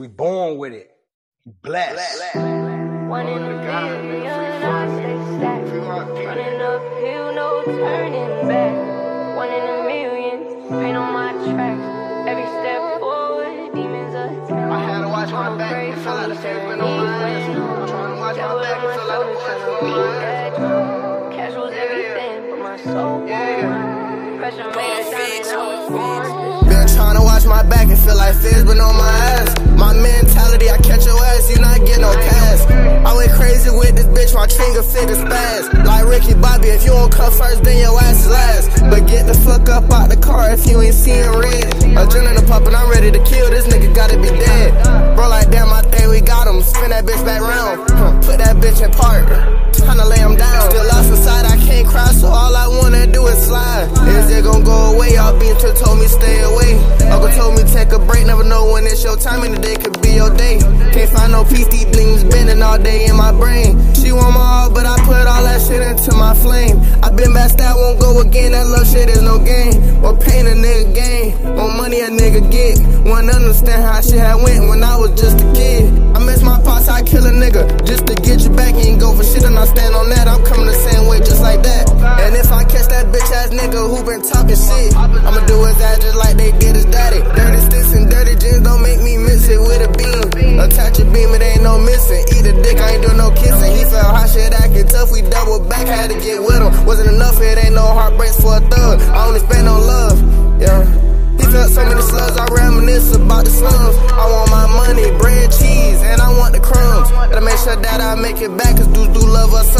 We born with it. Blessed. One in a million, I stay stacked. Running uphill, no turning back. One in a million, paint on my tracks. Every step forward, demons attack. I had to watch my back and feel like the face went on my ass. Trying to watch my back and feel like the voice went on my ass. Cash was everything, but my soul won't. Pressure made a diamond, I was born. Been trying to watch my back and feel like fish been on my ass. My mentality, I catch your ass, you not get no cash. I went crazy with this bitch, my trigger figure spaz. Like Ricky Bobby, if you don't come first, then your ass is last. But get the fuck up out the car if you ain't seeing red. Adrenaline pumping, I'm ready to kill, this nigga gotta be dead. Bro, like damn, I think we got him. Spin that bitch back round, put that bitch in park. Tryna lay him down. Still lost inside, I can't cry, so all I wanna do is slide. Is it gon' go away? All being told me stay away. Uncle told me take a break, never know when it's your time, and the day could be your day. Can't find no peace, these blings bending all day in my brain. She want my heart, but I put all that shit into my flame. I been back, that won't go again, that love shit is no game. More pain a nigga gain, more money a nigga get. Wanna understand how shit had went when I was just a kid. I miss my pops, I kill a nigga just to get you back. You ain't go for shit and I stand on that, I'm coming the same way just like that. And if I catch that bitch ass nigga who been talking shit, I'ma do his ass just like they did his daddy. Dirty sticks and dirty jeans don't make me mix it with a beam. Attach a beam, it ain't no missing. Eat a dick, I ain't doing no kissing. He felt hot shit acting tough, we double back, had to get with him. Wasn't enough, it ain't no heartbreaks for a thug. I only spend on love, yeah. He felt so many slugs, I reminisce about the slums. I want my money, bread, cheese, and I want the crumbs. Gotta make sure that I make it back, cause dudes do love us,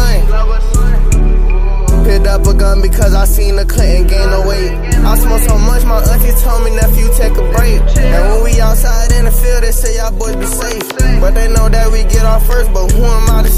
son. Picked up a gun because I seen the Clinton gain no weight. I smoke so much, my auntie told me, nephew, take a break. And when we outside in the field, they say y'all boys be safe. But they know that we get off first, but who am I to